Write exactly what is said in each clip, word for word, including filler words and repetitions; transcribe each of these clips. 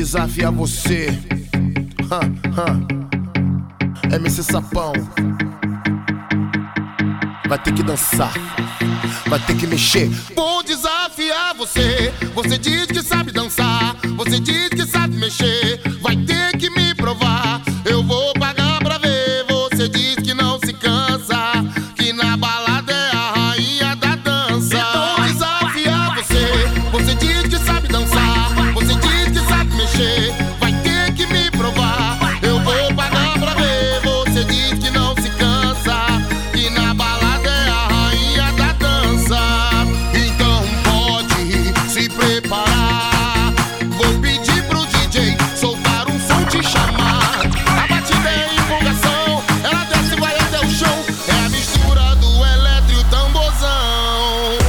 desafiar você. Hum, hum. M C Sapão. Vai ter que dançar, vai ter que mexer. Vou desafiar você. Você diz que sabe dançar, você diz que sabe mexer. Vai ter que me provar, eu vou pagar pra ver. Você diz que não se cansa, que na balada é a rainha da dança. Vou desafiar você. Você diz que sabe dançar, você diz que sabe mexer. Vai ter que me provar, eu vou pagar pra ver. Você diz que não se cansa, que na balada é a rainha da dança. Então pode se preparar. Vou pedir pro D J soltar um som, te chamar. A batida é empolgação, ela desce e vai até o chão. É a mistura do eletro e o tamborzão.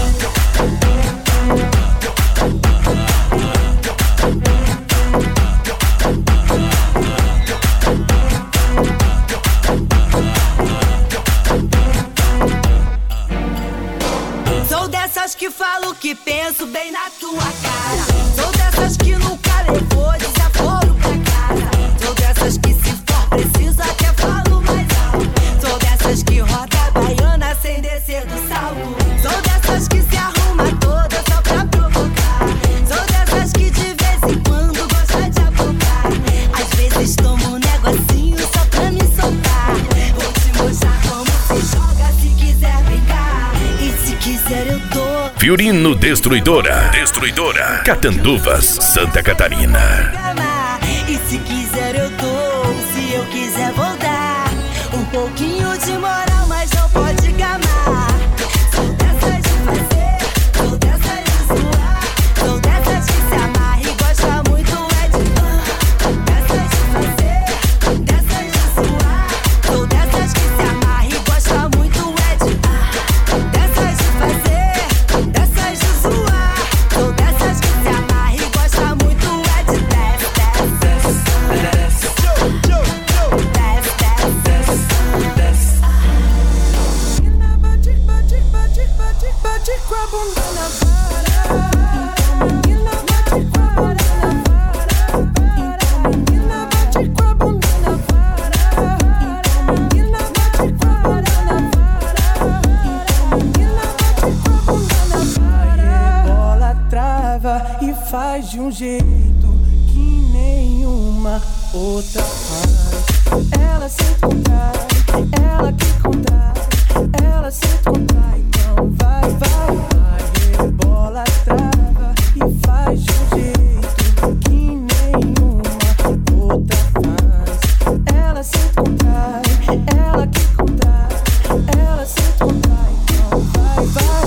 Sou dessas que falo que penso bem na tua cara. Sou dessas que nunca levou desaforo pra casa. Sou dessas que se for preciso até falo mais alto. Sou dessas que roda a baiana sem descer do salto. Sou dessas que se arruma toda só pra provocar. Sou dessas que de vez em quando gosta de apontar. Às vezes tomo um negocinho só pra me soltar. Vou te mostrar como se joga se quiser brincar. E se quiser eu dou. Fiorino Destruidora, Destruidora, Catanduvas, Santa Catarina. E se quiser eu dou, se eu quiser vou dar. Um pouquinho de moral, mas não pode gamar. Sou dessas de fazer, sou dessas de zoar. Sou dessas que se amarra e gosta muito é de dar. Dessas de fazer, dessas de zoar. Sou dessas que se amarra e gosta muito é de dar. Dessas de fazer, dessas de zoar. Sou dessas que se amarra e gosta muito é de desce, desce, desce, desce. Menina bate, bate, bate, bate, bate com a bunda na vara. Menina bate com a bunda na vara. Menina bate com a bunda na vara. Menina bate com a bunda na vara. Menina bate com a bunda na vara. Bola trava e faz de um jeito que nenhuma outra faz. Ela se contrai, ela que contrai, ela se contrai. Então vai, vai, vai. Bola trava e faz de um jeito que nenhuma outra faz. Ela se contrai, ela que contrai, ela se contrai. Então vai, vai.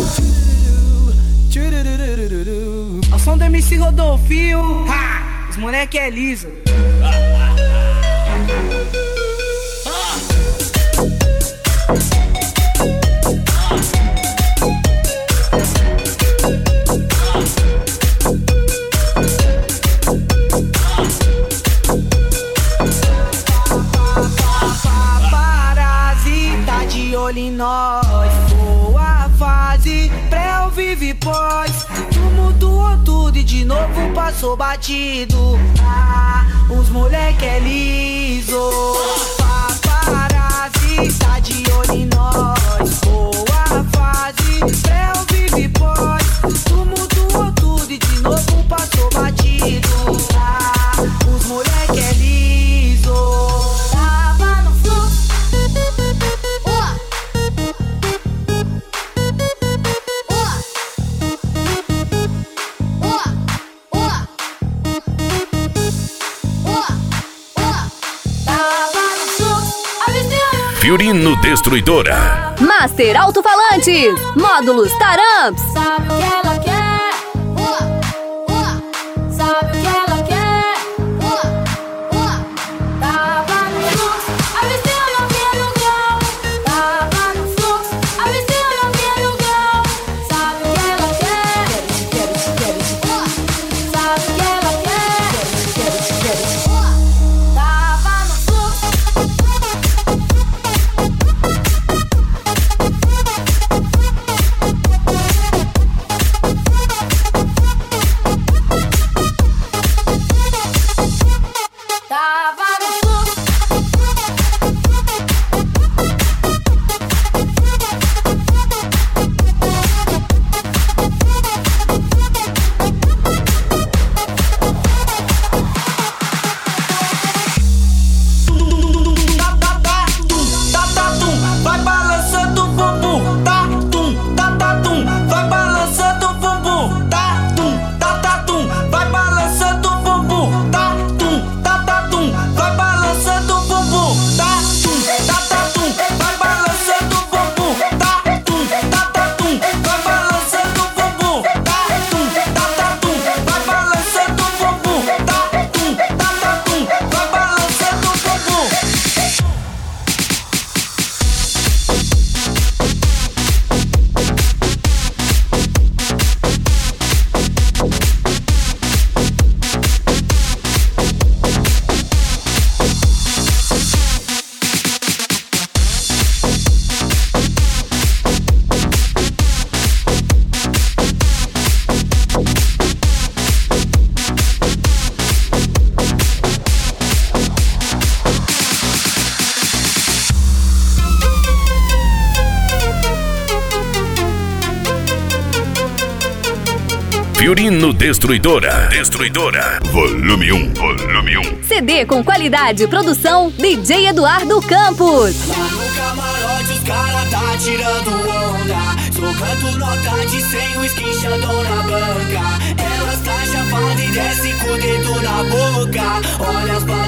Tchurururururu. Ao som do M C Rodolfinho, ha! Os moleque é liso. Paparazzi tá de olho em nós. Boa fase, pré ou vive pós. Tu mudou tudo e de novo passou batido. Ah, os moleque é liso. Paparazzi tá de olho em nós. Boa fase, pré ou vive pós. Tu mudou tudo e de novo passou batido. Ah, os moleque é liso. Tava no fluxo. Fiorino Destruidora. Master Alto-Falantes, módulos Taramps. Sabe o que ela quer? Sabe o que ela quer? Tava no fluxo, avistei o meu grau. Tava no fluxo, avistei o meu grau. Sabe o que ela quer? Quero te, quero te, quero te. Sabe o que ela quer? Quero te, quero te, quero te. Tava no fluxo. Fiorino Destruidora. Destruidora. Volume um. Volume um. C D com qualidade, produção D J Eduardo Campos. Lá no camarote os cara tá tirando onda, socando nota de cem, o esquinchadão na banca. Elas tá chapada e desce com o dedo na boca. Olha as